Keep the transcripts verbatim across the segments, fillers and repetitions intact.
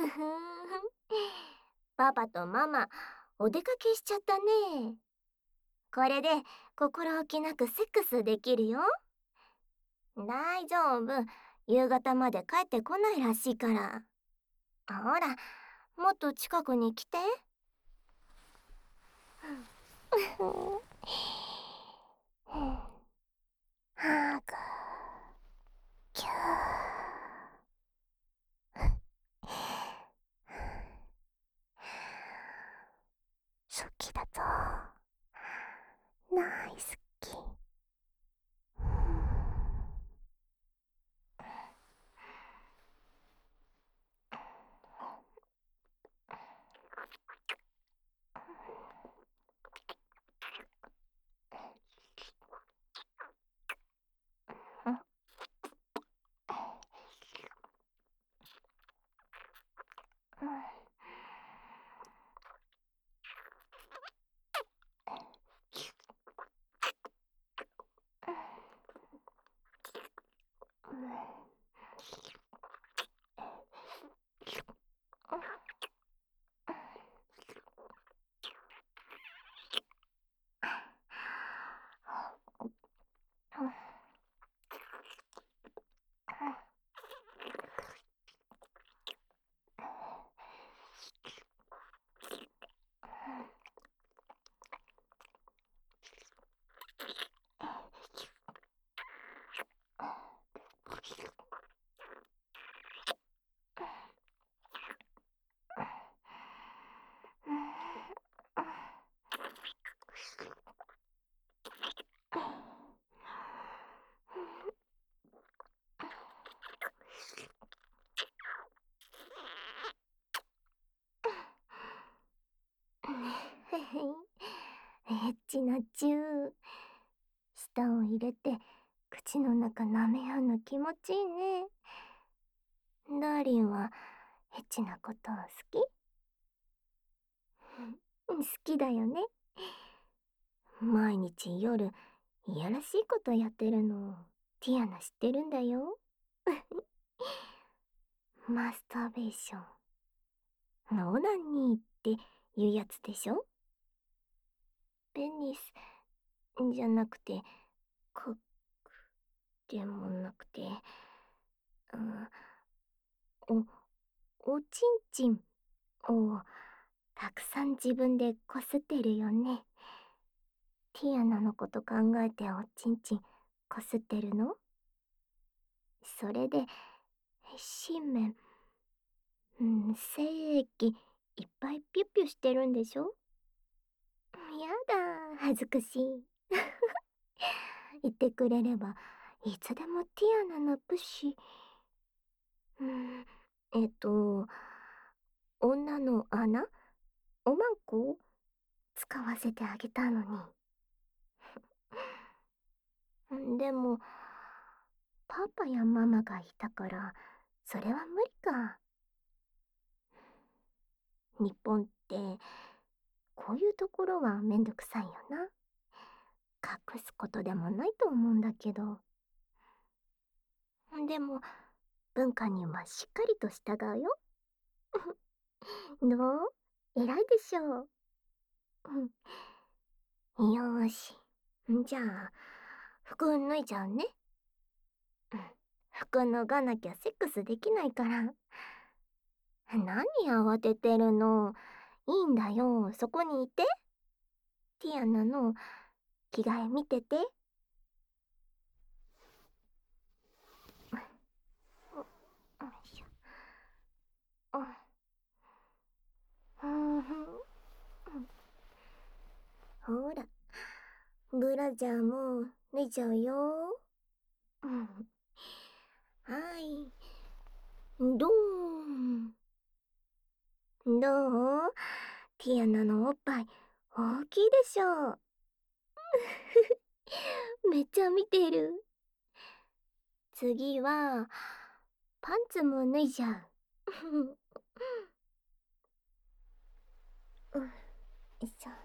パパとママ、お出かけしちゃったね。これで心置きなくセックスできるよ。大丈夫。夕方まで帰ってこないらしいから。ほら、もっと近くに来て。ハグ、キュー。好きだぞ。大好き。エッチなチュー。舌を入れて口の中舐め合うの気持ちいいね。ダーリンはエッチなこと好き？好きだよね。毎日夜いやらしいことやってるのティアナ知ってるんだよ。マスターベーション、オナニーっていうやつでしょ。ペニスじゃなくてコックでもなくて、うん、おおちんちんをたくさん自分でこすってるよね。ティアナのこと考えておちんちんこすってるの？それで新面、うん、精液いっぱいピュッピュしてるんでしょ。やだ、恥ずかしい。言ってくれればいつでもティアナのプシ、うん、えっと女の穴、おまんこ使わせてあげたのに。でもパパやママがいたからそれは無理か。日本ってこういうところはめんどくさいよな。隠すことでもないと思うんだけど。でも文化にはしっかりと従うよ。どう？偉いでしょう。うん、よーし。じゃあ服脱いじゃうね。うん、服脱がなきゃセックスできないから。何慌ててるの。いいんだよ、そこにいて。ティアナの着替え見てて。ほら、ブラジャーも脱いじゃうよ。はい、どーん。どう？ティアナのおっぱい大きいでしょう。めっちゃ見てる。次はパンツも脱いじゃう。よいしょ。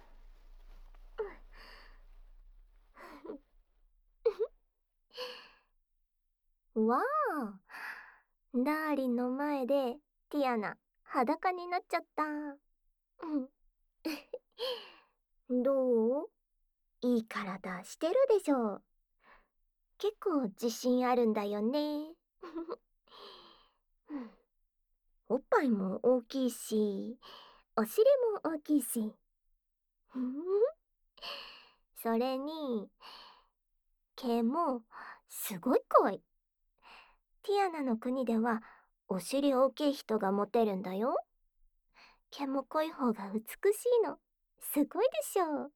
わあ、ダーリンの前でティアナ裸になっちゃった。うん。どう？いい体してるでしょ。結構自信あるんだよね。うん、おっぱいも大きいし、お尻も大きいし。それに、毛もすごい濃い。ティアナの国ではお尻大きい人がモテるんだよ。毛も濃い方が美しいの。すごいでしょ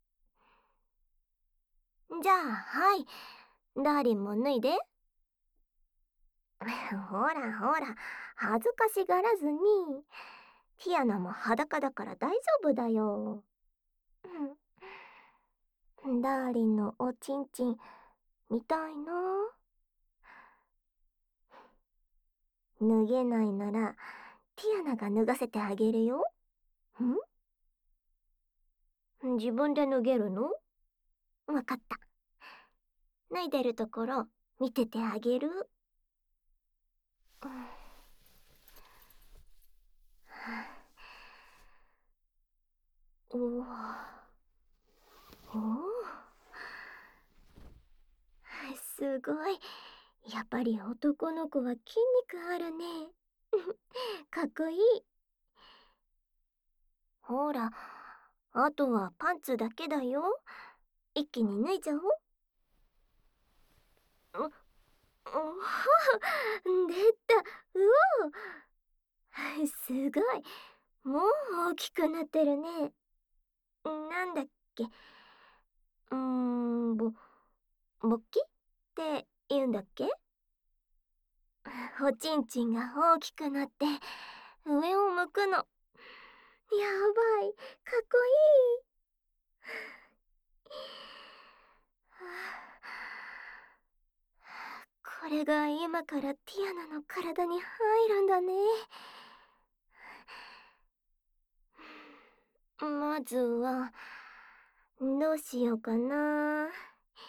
う。じゃあ、はい。ダーリンも脱いで。ほらほら、恥ずかしがらずに。ティアナも裸だから大丈夫だよ。うん、ダーリンのおちんちん見たいな。脱げないならティアナが脱がせてあげるよ。ん？自分で脱げるの？わかった。脱いでるところ見ててあげる。うん、おお、おお、すごい。やっぱり男の子は筋肉あるね。かっこいい。ほら、あとはパンツだけだよ。一気に脱いじゃおう。う、う出た。うお、すごい。もう大きくなってるね。なんだっけ。うーん、ぼ、勃起って言うんだっけ？おちんちんが大きくなって上を向くの。やばい、かっこいい。これが今からティアナの体に入るんだね。まずはどうしようかな。あ、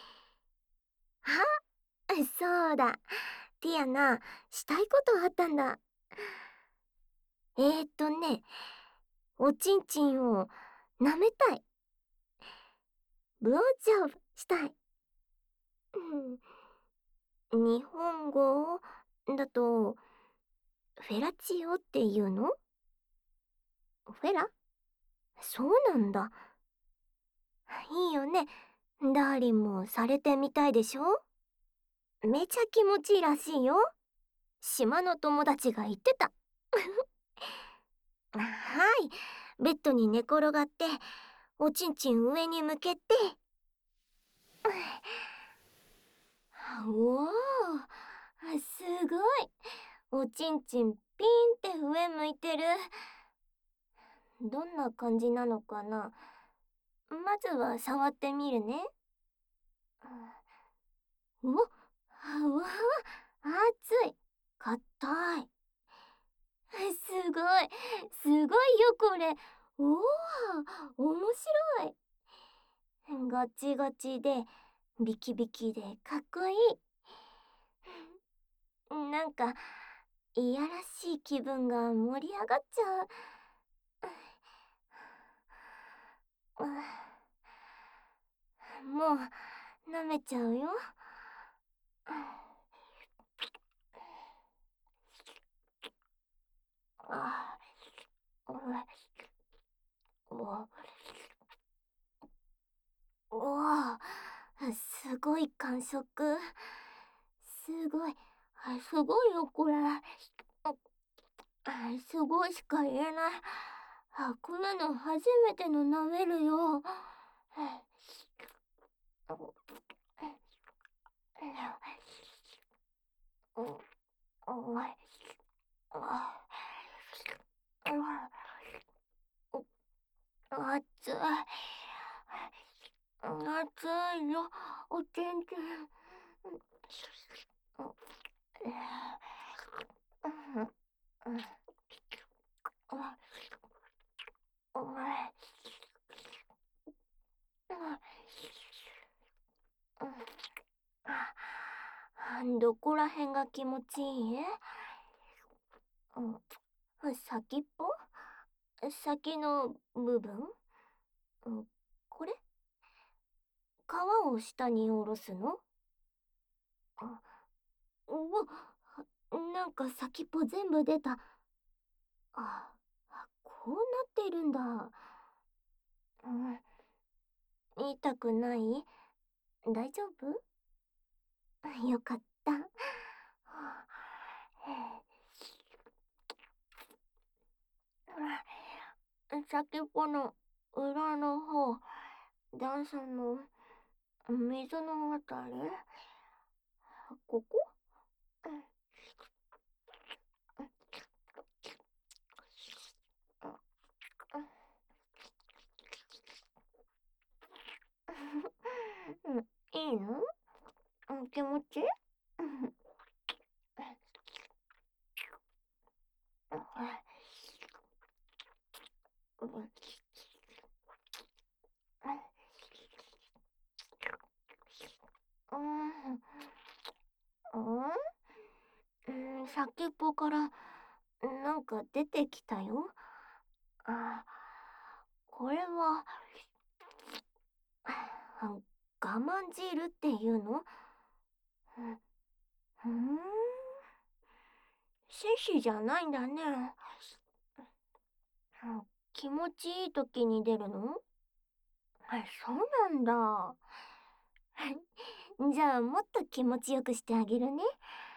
そうだ。ティアナ、したいことあったんだ。えーっとね、おちんちんを舐めたい。ブロージョブしたい。うん、日本語だと、フェラチオっていうの？フェラ？そうなんだ。いいよね。ダーリンもされてみたいでしょ？めちゃ気持ちいいらしいよ。島の友達が言ってた。はい。ベッドに寝転がって、おちんちん上に向けて。おお、すごい。おちんちんピーンって上向いてる。どんな感じなのかな。まずは触ってみるね。うわ、うわ、熱い。硬い。すごい。すごいよ、これ。おお、面白い。ガチガチで、ビキビキでかっこいい。なんか、いやらしい気分が盛り上がっちゃう。もう、舐めちゃうよ。あ、お、お、すごい感触。すごい。すごいよ、これ。すごいしか言えない。こんなの初めての舐めるよ。熱い。熱いよ、おちんちん。どこら辺が気持ちいい？ 先っぽ、先の部分、うん、これ、皮を下に下ろすの？あ、うわ、なんか先っぽ全部出た。あ、こうなってるんだ。うん、痛くない？大丈夫？よかった。はあ、先っぽの裏の方、段差の水のあたり、ここ、うん、いいの？気持ちいい？うん、先っぽからなんか出てきたよ。あ、これは、我慢汁っていうの？ふん、摂取じゃないんだね。気持ちいい時に出るの？あ、そうなんだ。じゃあもっと気持ちよくしてあげるね。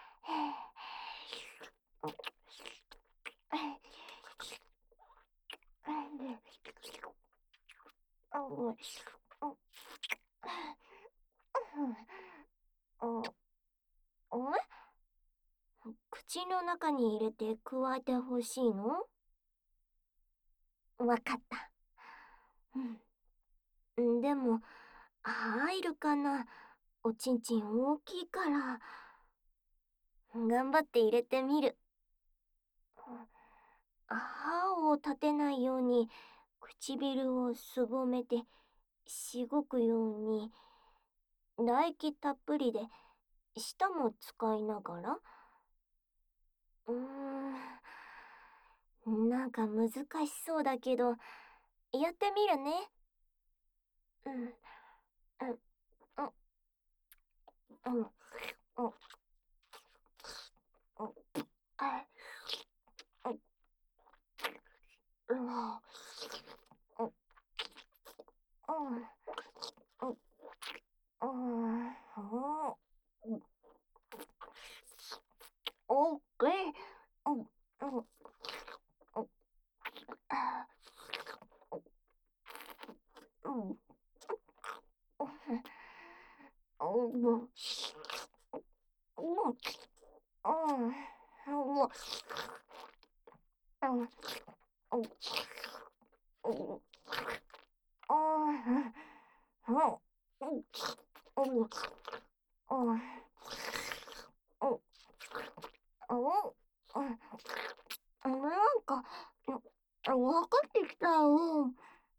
口の中に入れて加えてほしいの？わかった。うん。でも、入るかな？おちんちん大きいから。頑張って入れてみる。歯を立てないように唇をすぼめてしごくように、唾液たっぷりで舌も使いながら。うーん、なんか難しそうだけど、やってみるね。うん、うん、うん、うん、うん、うん、あ、うん、うん、うん、うん、うん、うん、オッケー。うん、うん、うん、あ、うん、うん、うん、うん、うん、なんか、わかってきたよ。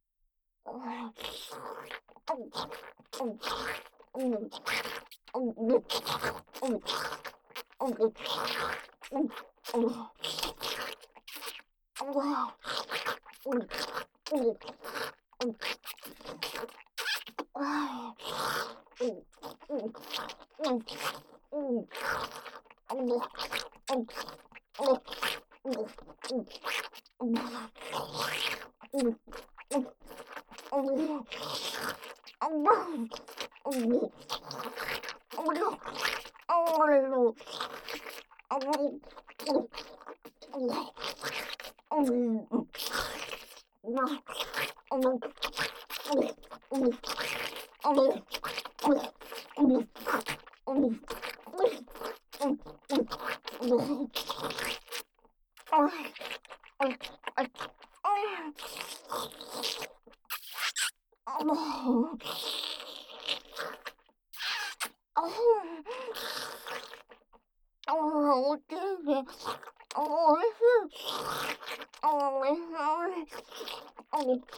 お手で、おいしい。おいしい。おいしい。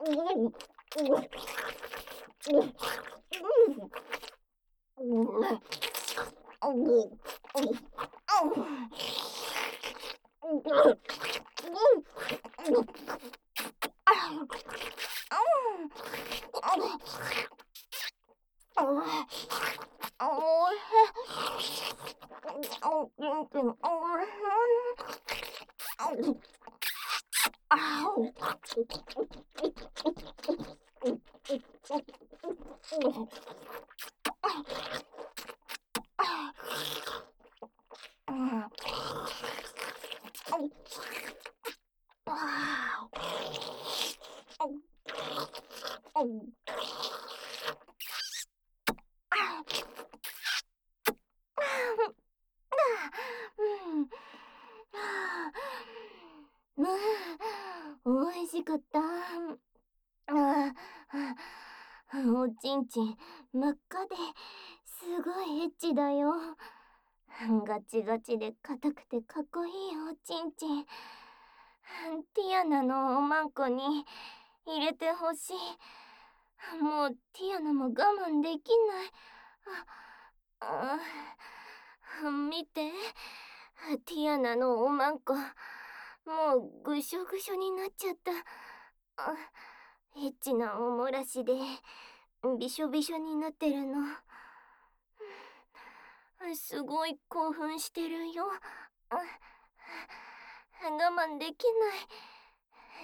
おいしかった。ああ、おちんちん真っ赤ですごいエッチだよ。ガチガチで硬くてかっこいいおちんちん。ティアナのおまんこに入れてほしい。もうティアナも我慢できない。ああ、見て、ティアナのおまんこ、もうぐしょぐしょになっちゃった。あ、エッチなおもらしでびしょびしょになってるの。すごい興奮してるよ。あ、我慢できない。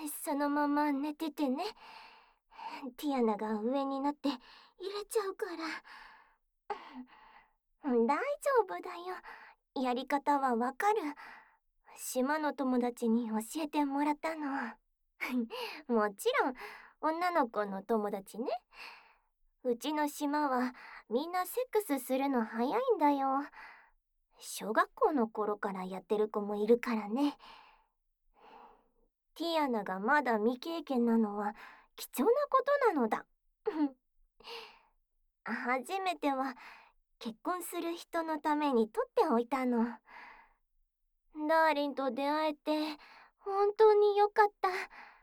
そのまま寝ててね。ティアナが上になって入れちゃうから。大丈夫だよ。やり方はわかる。島の友達に教えてもらったの。もちろん女の子の友達ね。うちの島はみんなセックスするの早いんだよ。小学校の頃からやってる子もいるからね。ティアナがまだ未経験なのは貴重なことなのだ。初めては結婚する人のために取っておいたの。ダーリンと出会えて本当によかった。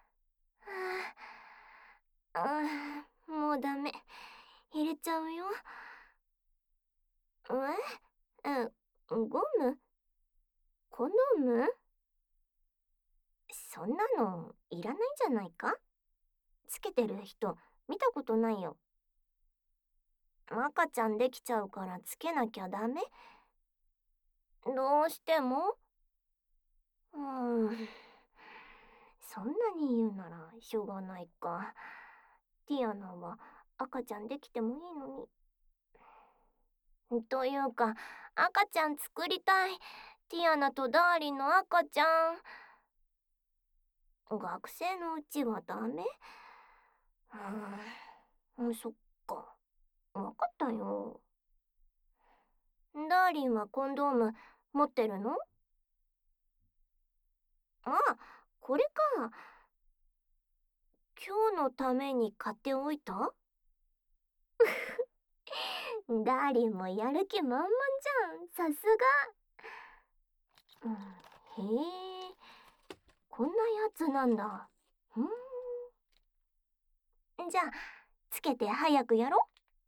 ああ、もうダメ。入れちゃうよ。ええ、ゴム？コンドーム？そんなのいらないんじゃないか？つけてる人見たことないよ。赤ちゃんできちゃうからつけなきゃダメ？どうしても？うーん。そんなに言うならしょうがないか。ティアナは赤ちゃんできてもいいのに。というか、赤ちゃん作りたい。ティアナとダーリンの赤ちゃん。学生のうちはダメ？うーん、そっか。わかったよ。ダーリンはコンドーム持ってるの？あ、これか。今日のために買っておいた？ダーリンもやる気満々じゃん。さすが。うん、へえ、こんなやつなんだ。ふーん。じゃあ、つけて早くやろ。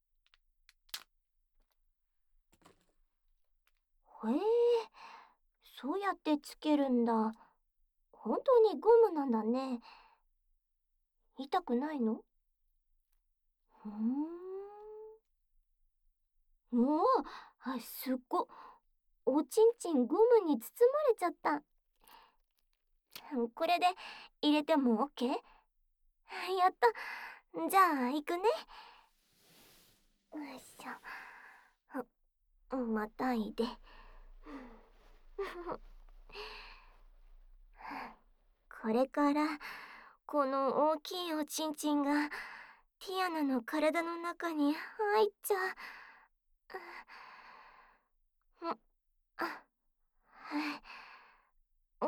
へえ、そうやってつけるんだ。本当にゴムなんだね。痛くないの？ふーん。おお、あ、すっご。おちんちんゴムに包まれちゃった。これで入れても オーケー？ やった。じゃあ行くね。よいしょ。またいで。これからこの大きいおちんちんがティアナの体の中に入っちゃう。うあ、はい。うん。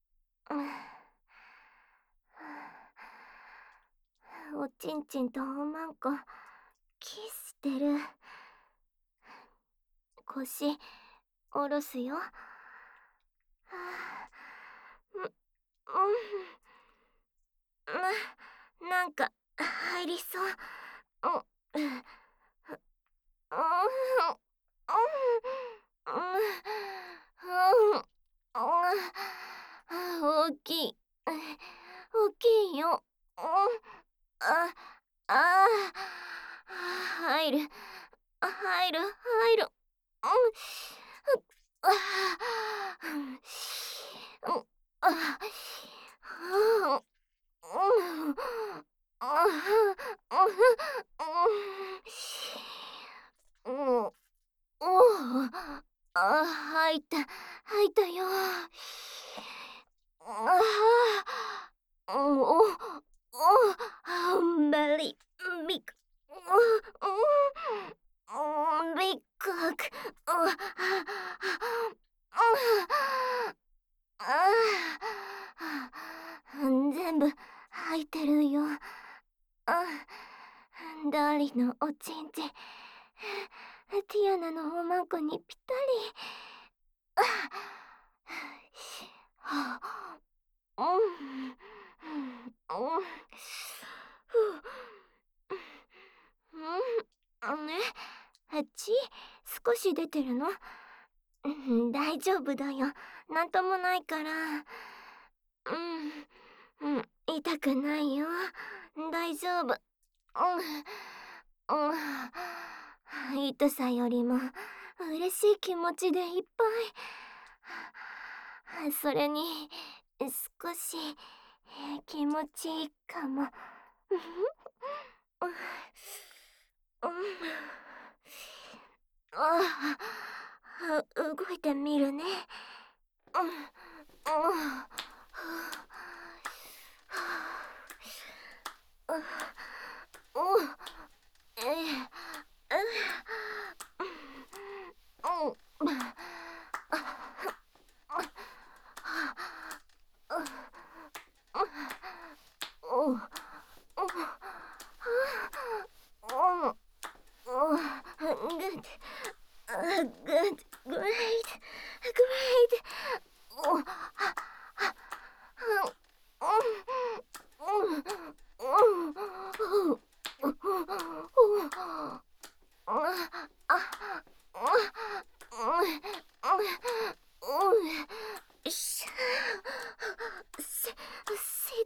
おちんちんとおまんこキスしてる。腰下ろすよ。はあ、うん、うん、 なんか入りそう。うん、うん、うん、うん、うん、うん、大きい、大きいよ。うん、あ、あー、入る、入る、入る。うん、あー、うん、あ、うん、うん、うん、うん、おお、あ、吐いた、吐いたよ。ああ、おお、お、あ、ベリービッグ、うん、ビッグハグ、ああ、全部吐いてるよ。あ、ダーリンのおちんちん、ティアナのおまんこにぴったり。はあ、うん、うん、ふう、うん、ね、血少し出てるの？うん、大丈夫だよ。なんともないから。うん、うん、痛くないよ。大丈夫。うん、うん、痛さよりも嬉しい気持ちでいっぱい。それに少し気持ちいいかも。うん、うん、ああ、動いてみるね。うん、うん、うん、うん、えうん、うん、うん、good, uh, good, great, great. Oh, sit, sit.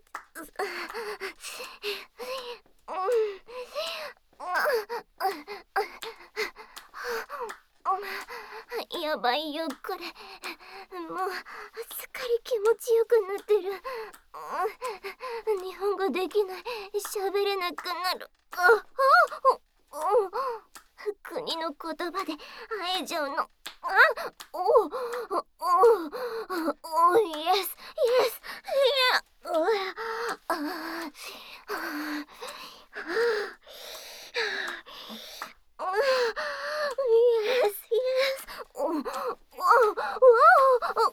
やばいよこれ。もうすっかり気持ちよくなってる。日本語できない、喋れなくなる。ああ、国の言葉で会えちゃうの。あ、おお、おお、お、イエス、イエス、いや、うわ、あ、Yes, yes. Oh, oh, oh,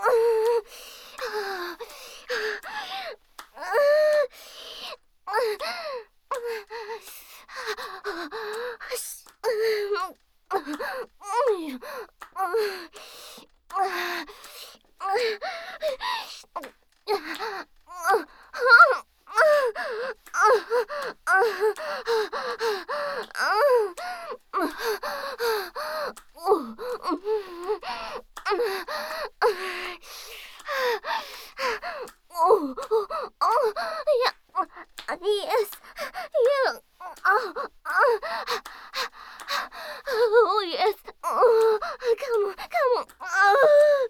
oh, oh, yeah, yes, yeah, oh, oh, oh, yes, oh, come on, come on, oh,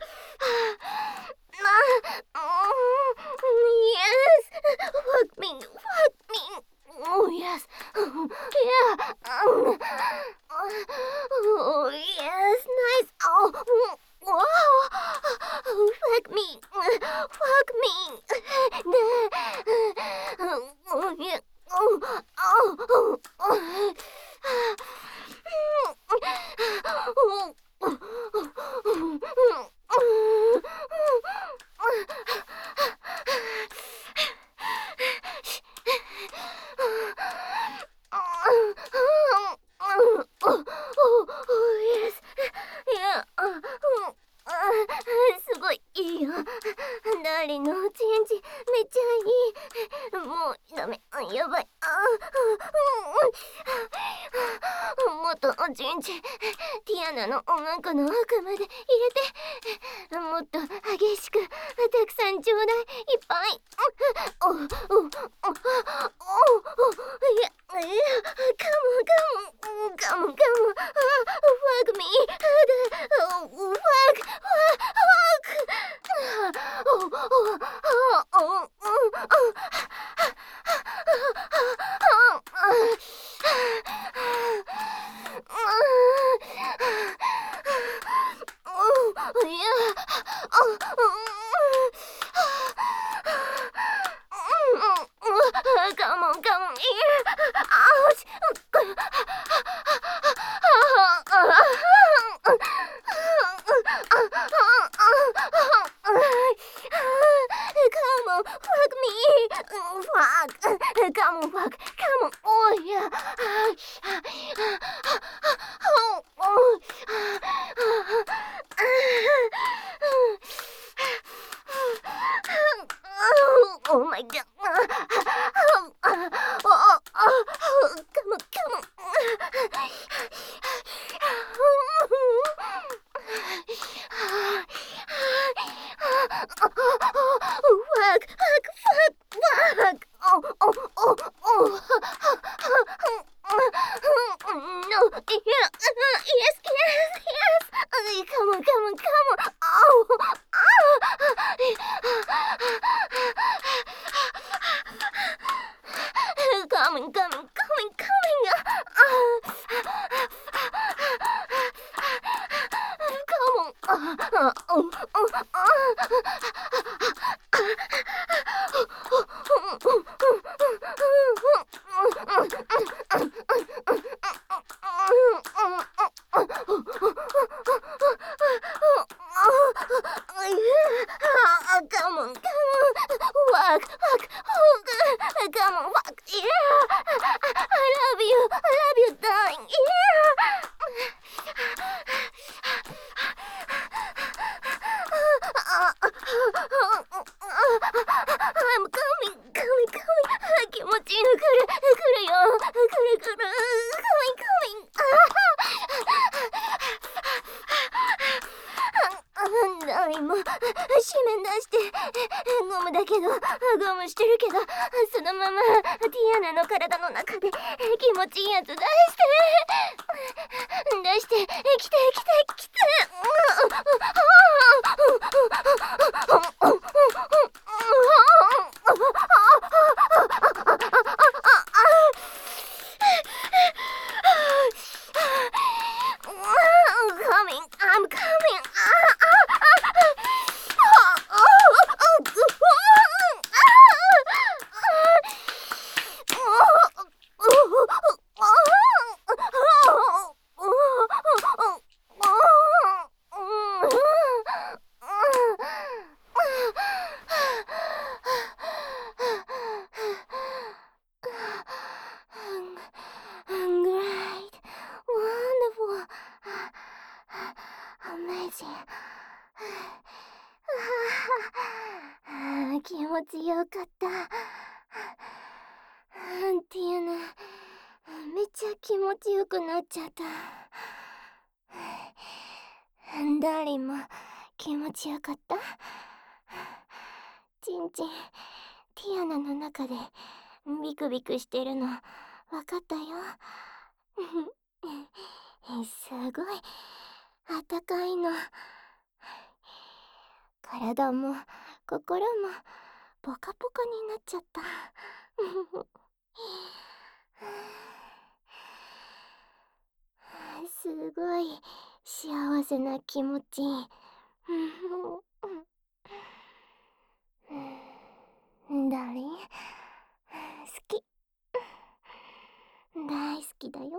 oh, yes, fuck me, fuck me, oh, yes, yeah, oh, yes, nice, oh, wow, fuck me, fuck me, oh, yeah. メン、やばい。ああ、もっとおちんちん、ティアナのお腹の奥まで入れて、もっと激しく、たくさんちょうだい、いっぱい。おおおおおおいや、いや、カモンカモンカモンカモン、ファグミー、ファグファグおおおおおカモンカモン、いや、あち、Come on, fuck me. Fuck. Come on, fuck. Come on. Oh yeah. Oh my god. Oh, oh, oh, come on, come on. Fuck, fuck, fuck, fuck. Oh, oh, oh, oh. No, yeah, yes, yes, yes. Come on, come on, come on. Oh, coming, coming, coming, coming. Come on. Oh, oh, Come on, come on. Walk, walk, walk. Come on, walk. Yeah. I love you. I love you, darling. Yeah. I'm coming, coming, coming. 気持ちいいの来る、来るよ。来る来る。coming, coming. 何も紙面出してゴムだけどゴムしてるけどそのままティアナの体の中で気持ちいいやつ出して出してきてきてきてcoming, I'm coming. Great, wonderful, amazing. 気持ちよかった。ティアナ、めっちゃ気持ちよくなっちゃった。ダーリンも気持ちよかった。チンチン、ティアナの中でビクビクしてるのわかったよ。すごいあったかいの。体も心もポカポカになっちゃった。すごい幸せな気持ち。ダーリン、好き。大好きだよ。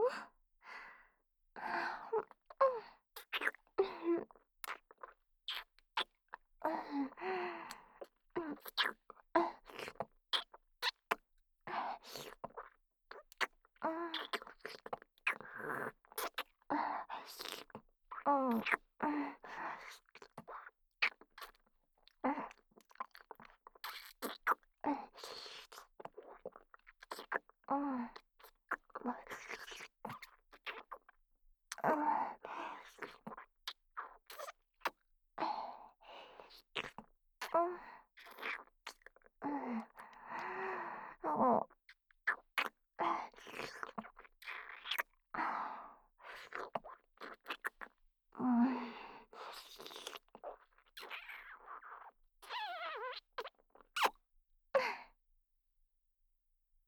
うん。